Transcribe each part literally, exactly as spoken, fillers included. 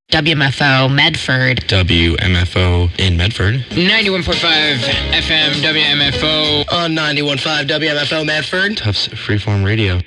W M F O Medford. W M F O in Medford. ninety-one point five F M W M F O. On ninety-one point five W M F O Medford. Tufts Freeform Radio.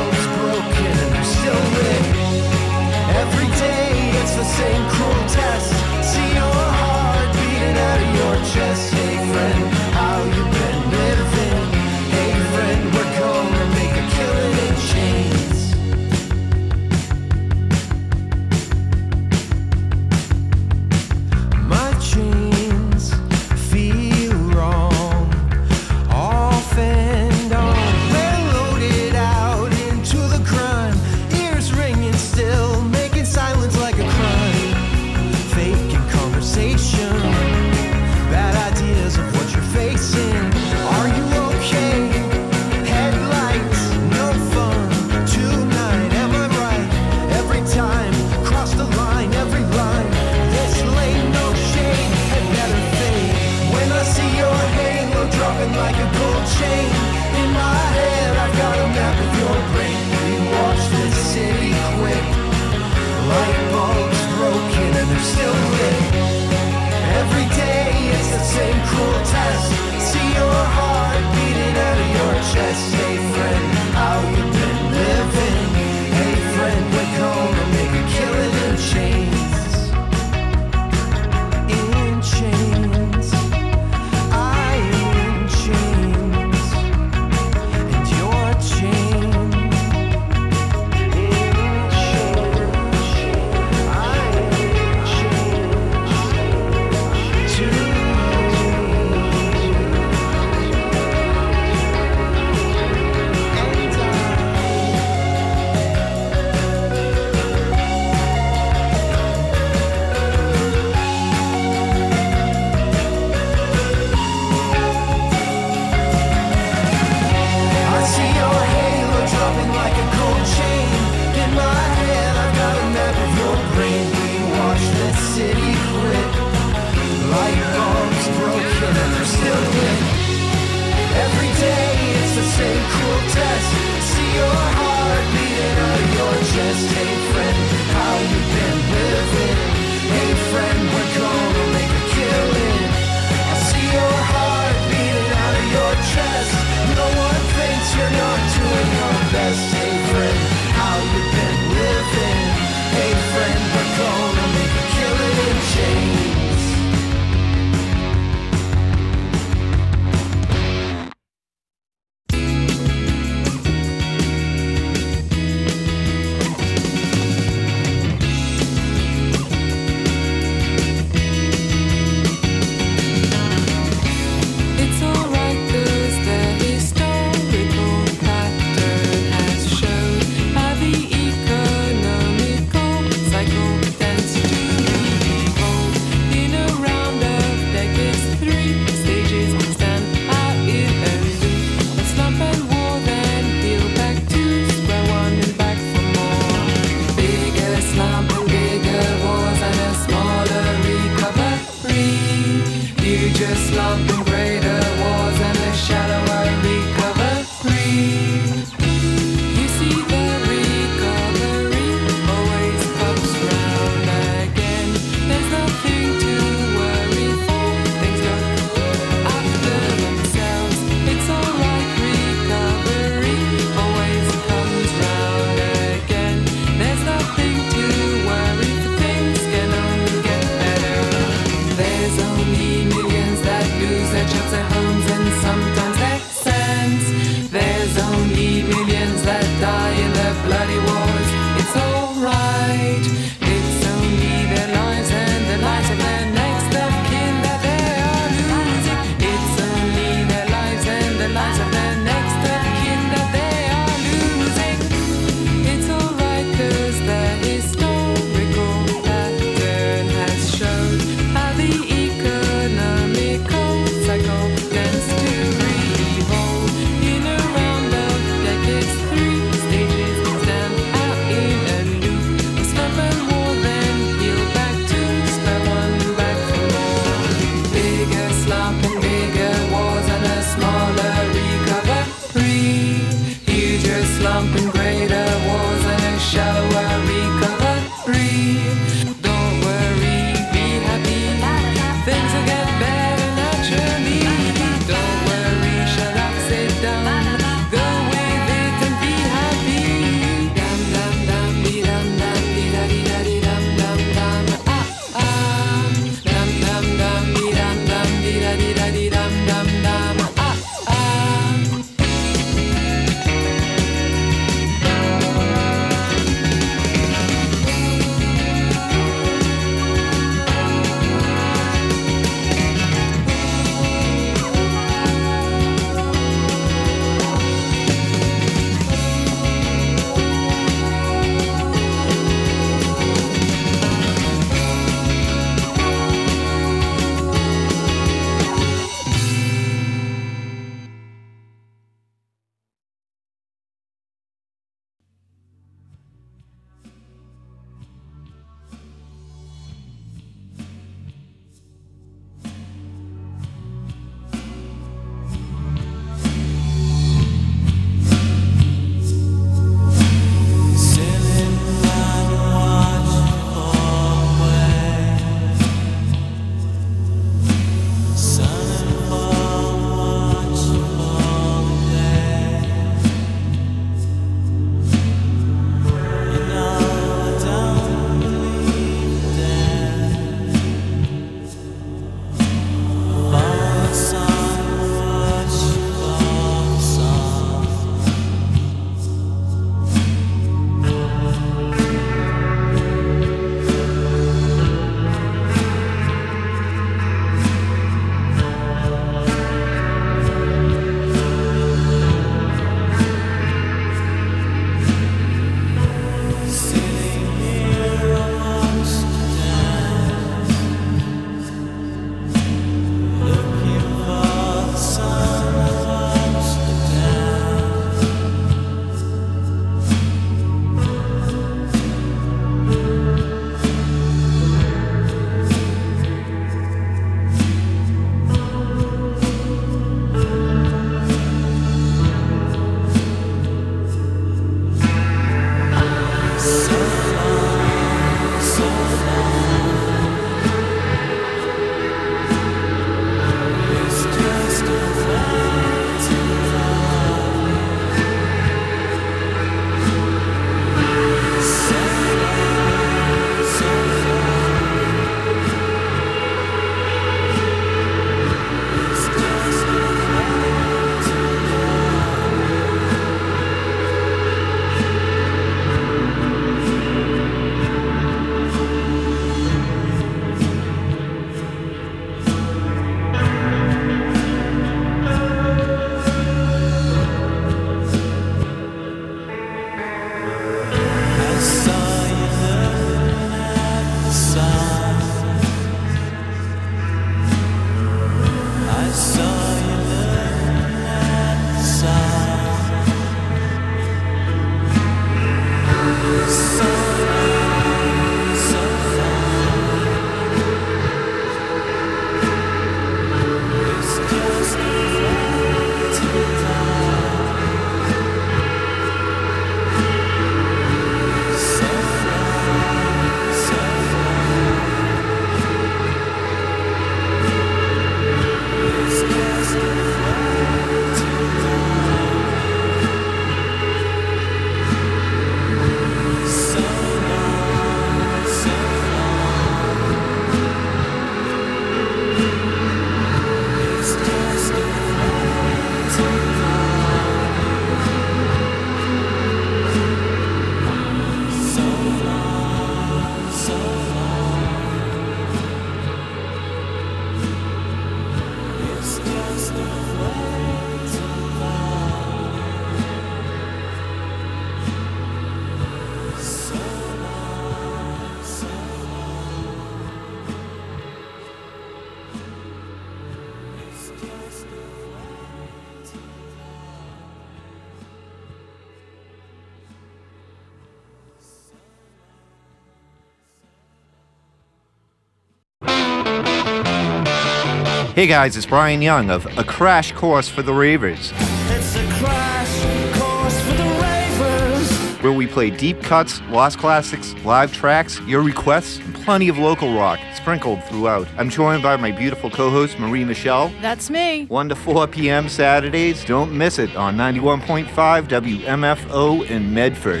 Hey guys, it's Brian Young of A Crash Course for the Ravers. It's a crash course for the ravers. Where we play deep cuts, lost classics, live tracks, your requests, and plenty of local rock sprinkled throughout. I'm joined by my beautiful co-host, Marie Michelle. That's me. one to four p.m. Saturdays. Don't miss it on ninety-one point five W M F O in Medford.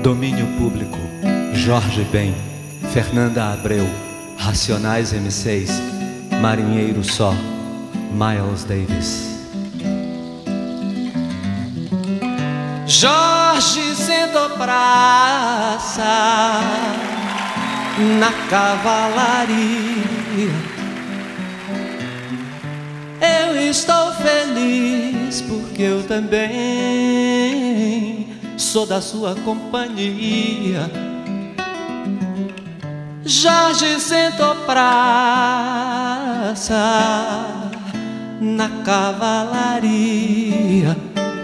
Domínio Público, Jorge Ben, Fernanda Abreu, Racionais M seis, Marinheiro Só, Miles Davis. Jorge sentou praça na cavalaria. Eu estou feliz porque eu também sou da sua companhia. Jorge sentou praça na cavalaria.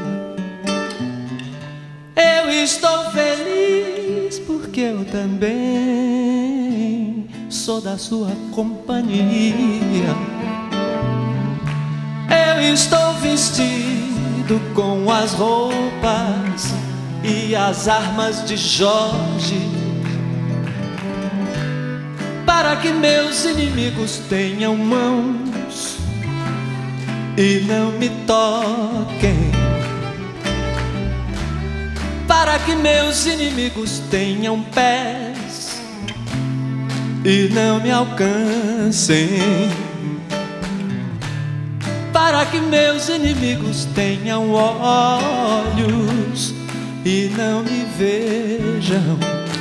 Eu estou feliz porque eu também sou da sua companhia. Eu estou vestido com as roupas e as armas de Jorge, para que meus inimigos tenham mãos e não me toquem, para que meus inimigos tenham pés e não me alcancem, para que meus inimigos tenham olhos e não me vejam,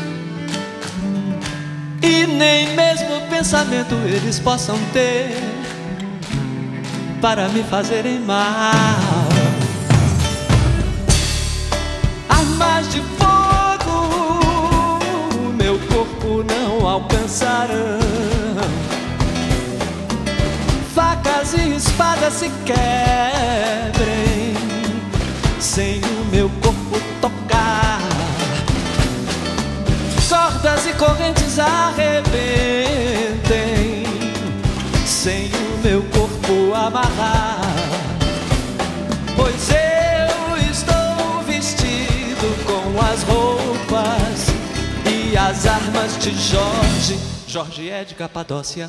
e nem mesmo pensamento eles possam ter para me fazerem mal. Armas de fogo meu corpo não alcançarão, facas e espadas se quebrem sem o meu corpo tocar, cordas e correntes arrebentem sem o meu corpo amarrar, pois eu estou vestido com as roupas e as armas de Jorge. Jorge é de Capadócia.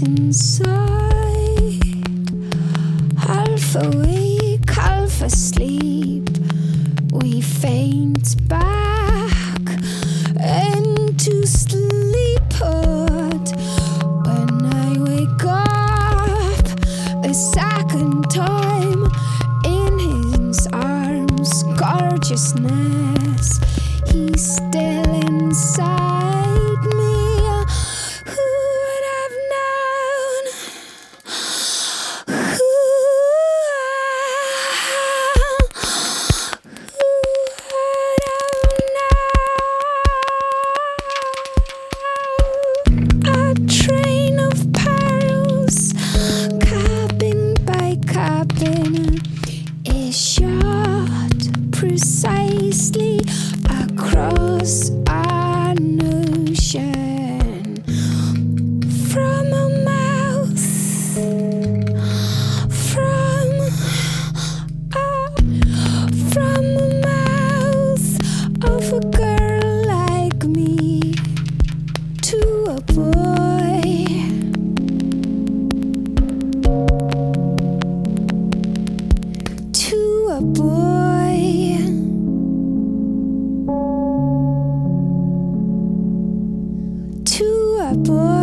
inside, half awake, half asleep. We faint back into sleep. But when I wake up a second time in his arms, gorgeousness, he's still inside me. Who would have known? Who, who would have known? A train of perils, cabin by cabin, is shot precisely across an ocean from a mouth, from a, from the mouth of a girl like me to a boy, to a boy, to a boy.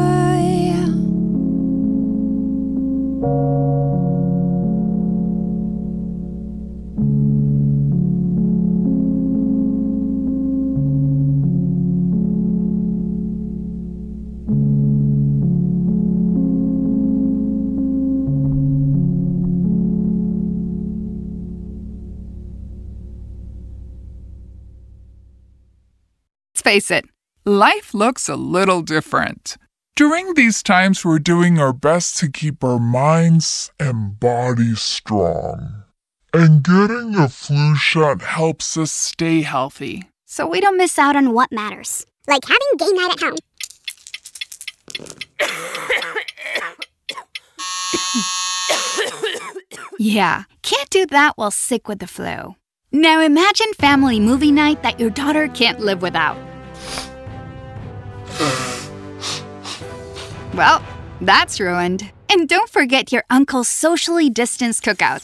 Let's face it, life looks a little different. During these times, we're doing our best to keep our minds and bodies strong. And getting a flu shot helps us stay healthy, so we don't miss out on what matters, like having game night at home. Yeah, can't do that while sick with the flu. Now imagine family movie night that your daughter can't live without. Well, that's ruined. And don't forget your uncle's socially distanced cookout.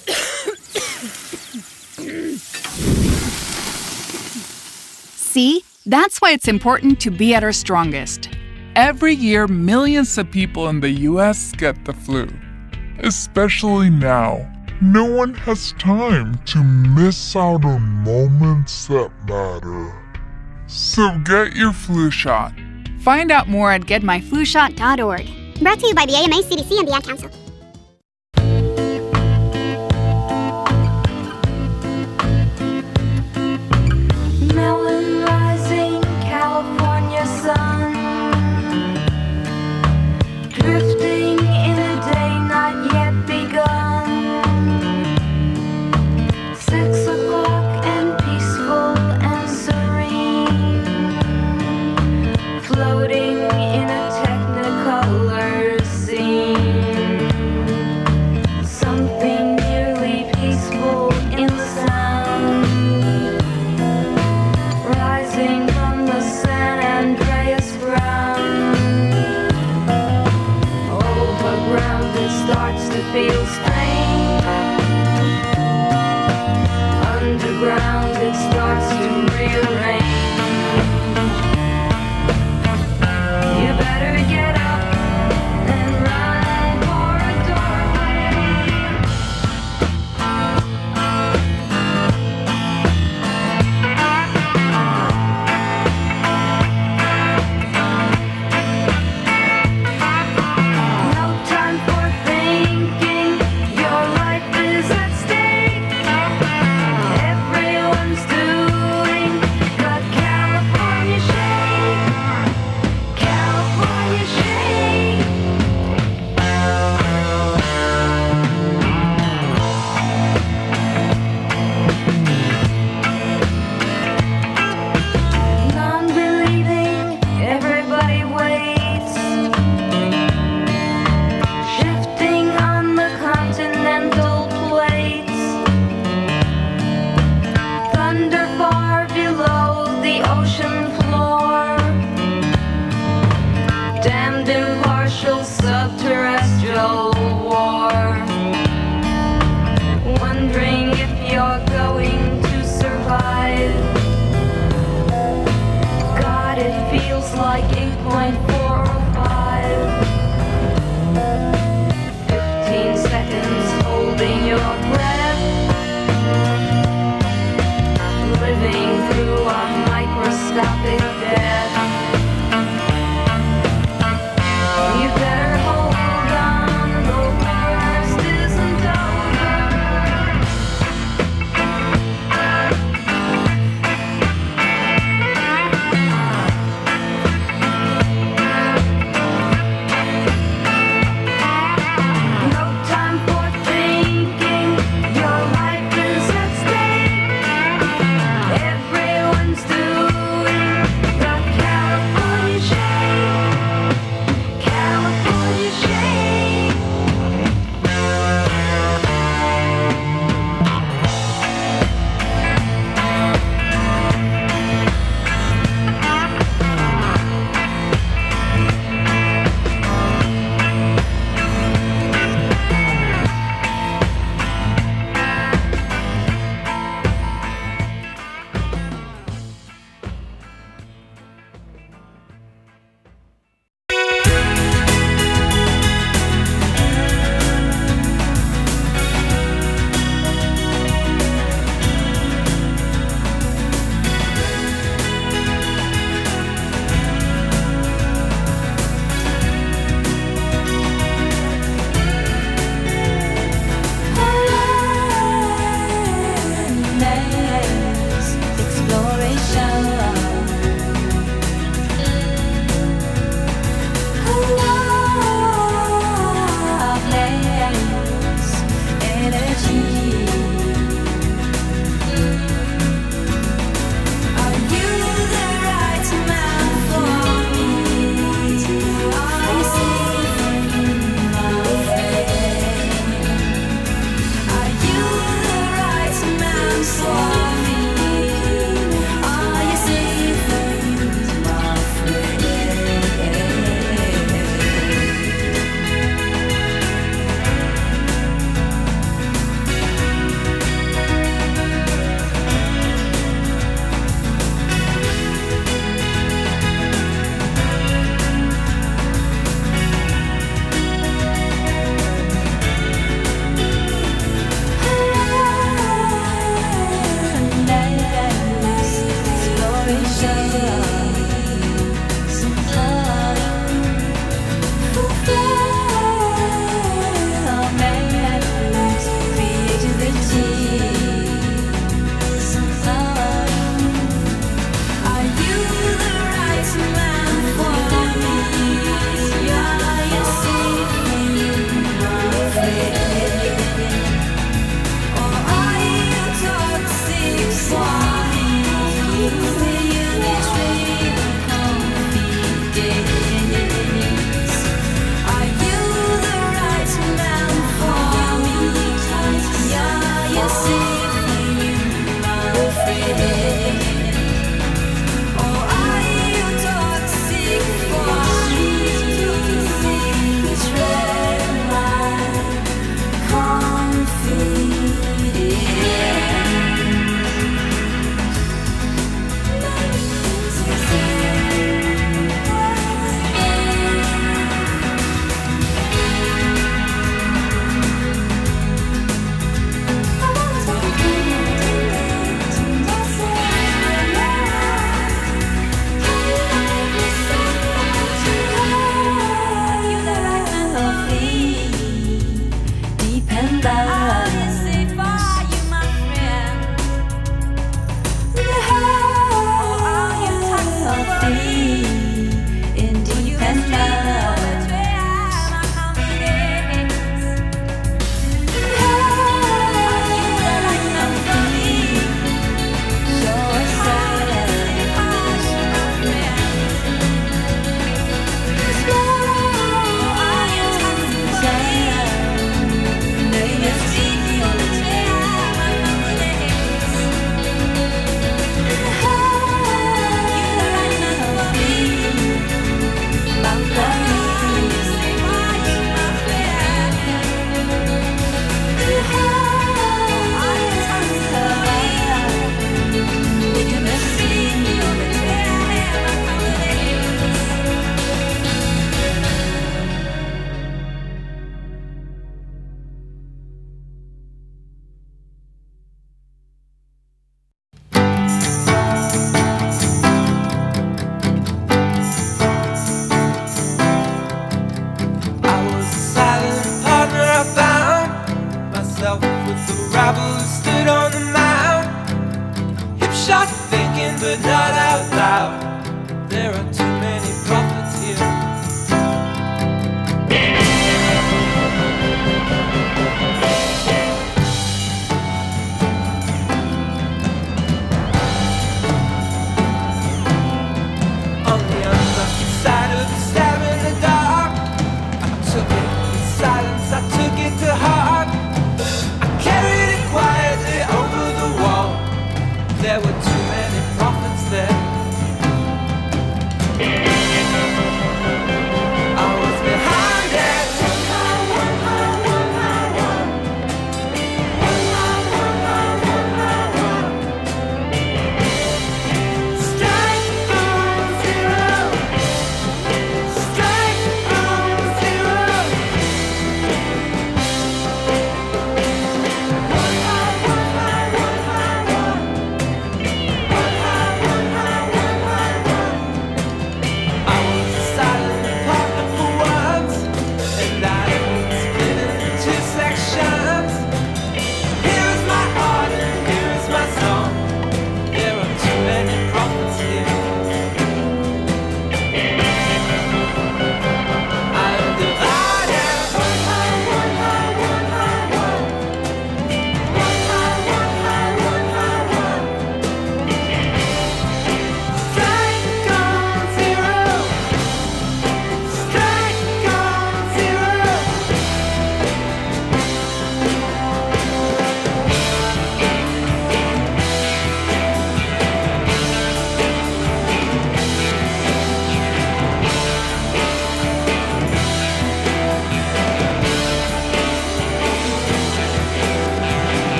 See? That's why it's important to be at our strongest. Every year, millions of people in the U S get the flu. Especially now. No one has time to miss out on moments that matter. So get your flu shot. Find out more at get my flu shot dot org. Brought to you by the A M A, C D C, and the Ad Council. Melon rising, California sun, drifting in a day not yet begun. Six o'clock and peaceful and serene, floating in a technicolor scene. Something nearly peaceful in the sound, rising from the San Andreas ground. Oh, special subterrestrial war. Wondering if you're going to survive. God, it feels like eight point four oh five. Fifteen seconds holding your breath. Living through a microscopic death. You better hold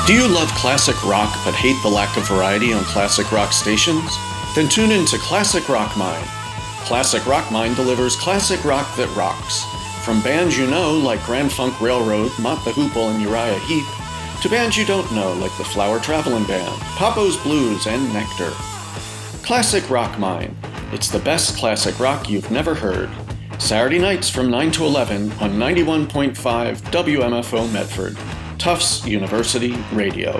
Do you love classic rock but hate the lack of variety on classic rock stations? Then tune in to Classic Rock Mine. Classic Rock Mine delivers classic rock that rocks. From bands you know like Grand Funk Railroad, Mott the Hoople, and Uriah Heep, to bands you don't know like the Flower Traveling Band, Papo's Blues, and Nectar. Classic Rock Mine. It's the best classic rock you've never heard. Saturday nights from nine to eleven on ninety-one point five W M F O Medford. Tufts University Radio.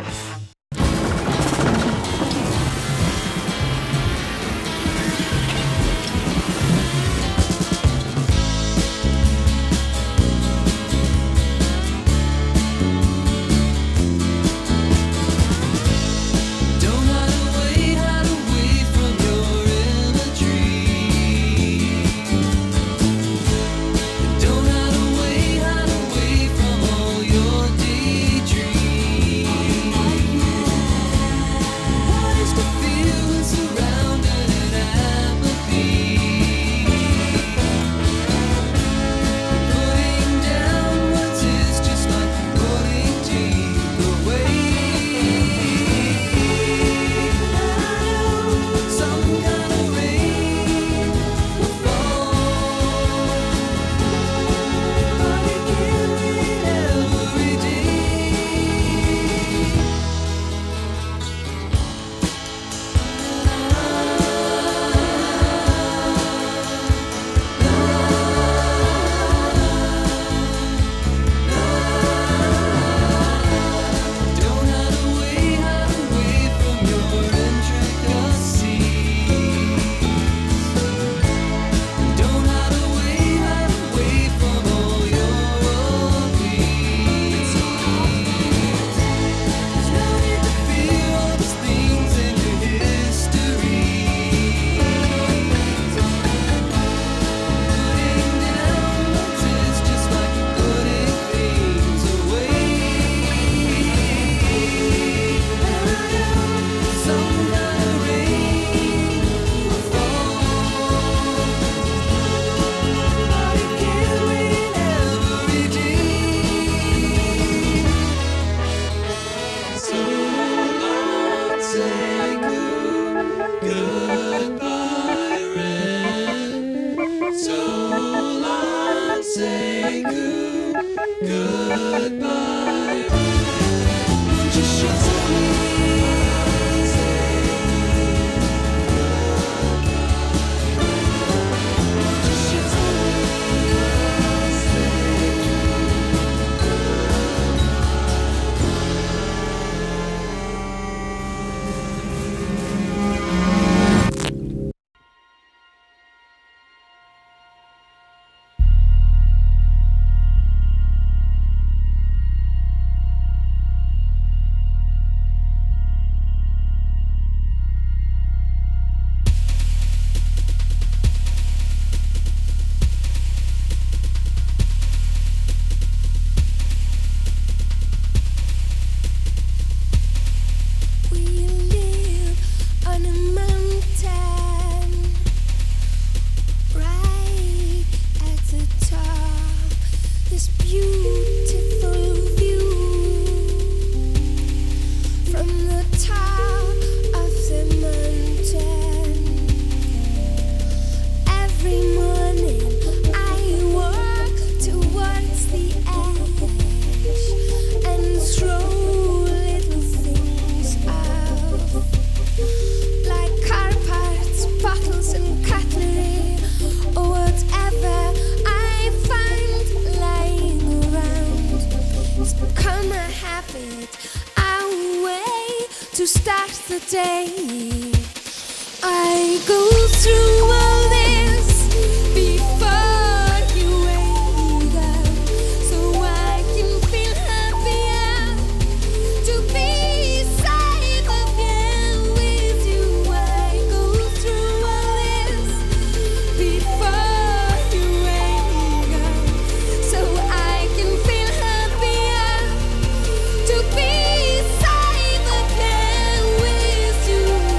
To be safe again with you.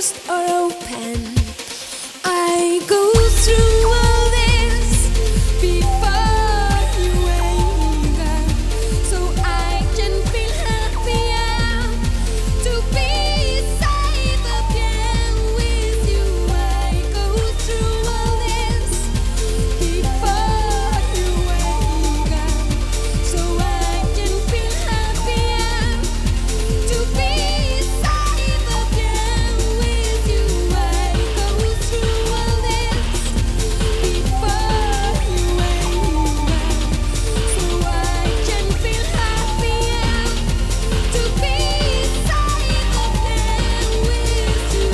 closed or open. I go through all this before you wake up, so I can feel happier to be safe again with you. I go through all this before you wake up, so I can feel happier to be safe again with you. I go through all this before you wake up, so I can feel happier to be safe again with you.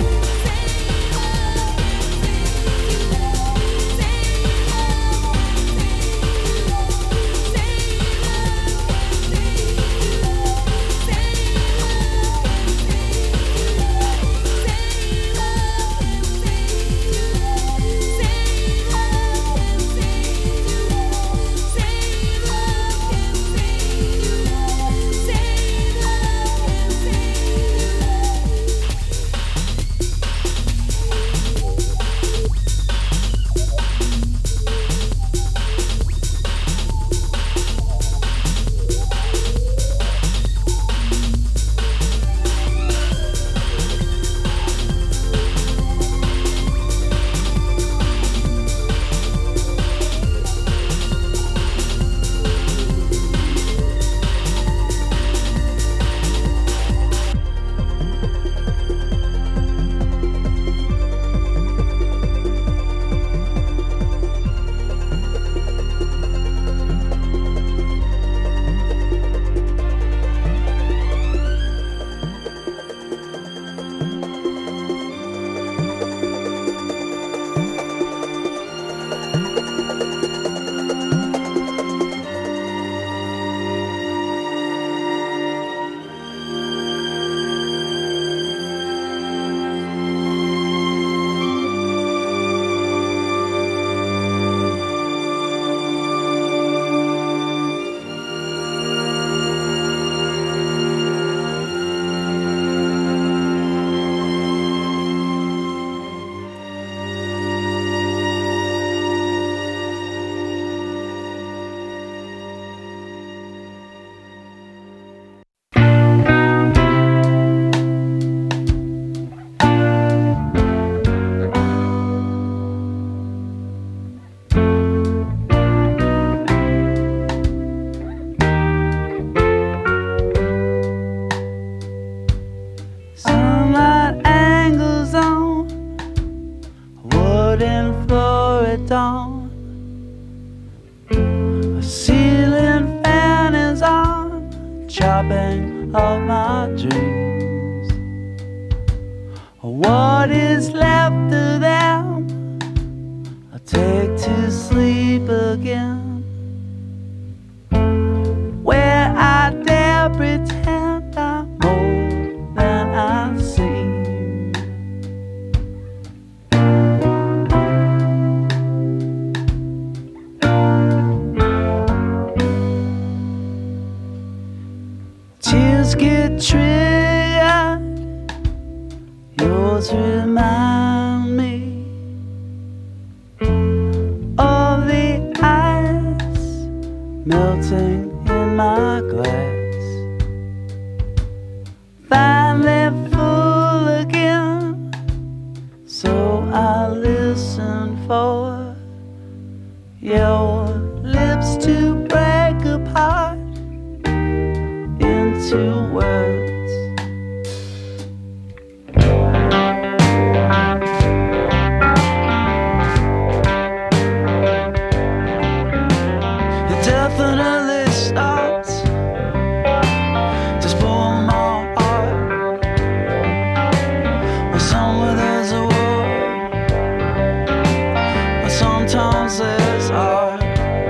Sunlight angles on a wooden floor at dawn. A ceiling fan is on, chopping off my dreams. What is left of them I take to sleep again, where I dare pretend I'm more than I seem. Tears get triggered, yours remind me of the ice melting in my glass, finally full again. So I listen for your lips to break apart into words. It definitely starts to spoil my heart. Well, somewhere there's a war, but sometimes there's art.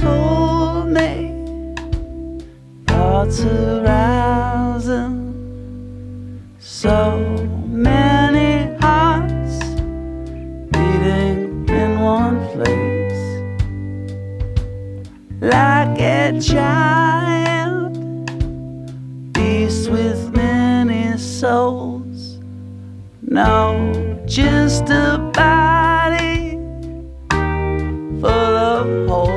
told me thoughts arousing, so many hearts beating in one place, like a giant beast with many souls. No, just a body full of holes.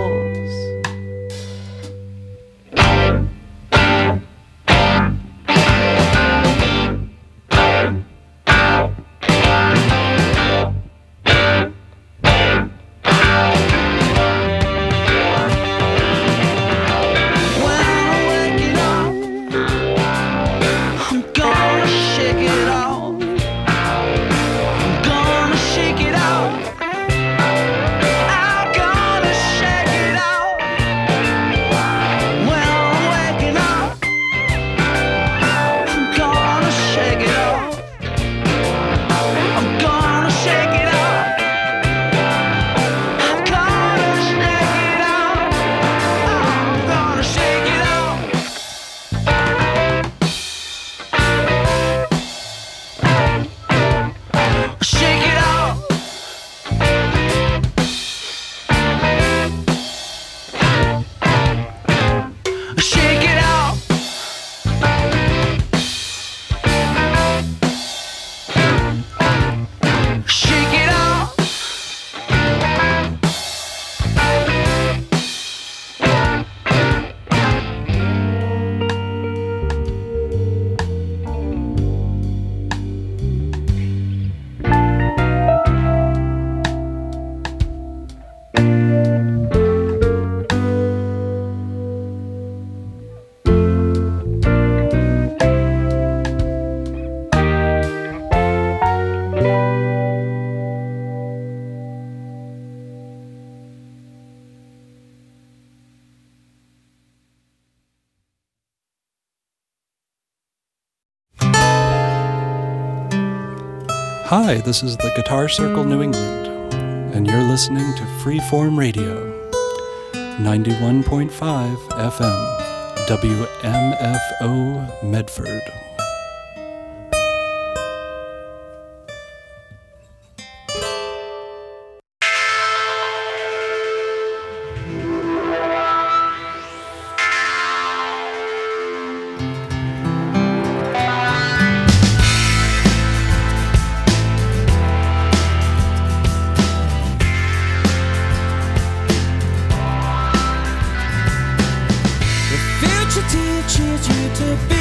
Hi, this is the Guitar Circle New England, and you're listening to Freeform Radio, ninety-one point five F M, W M F O Medford. Teaches you to be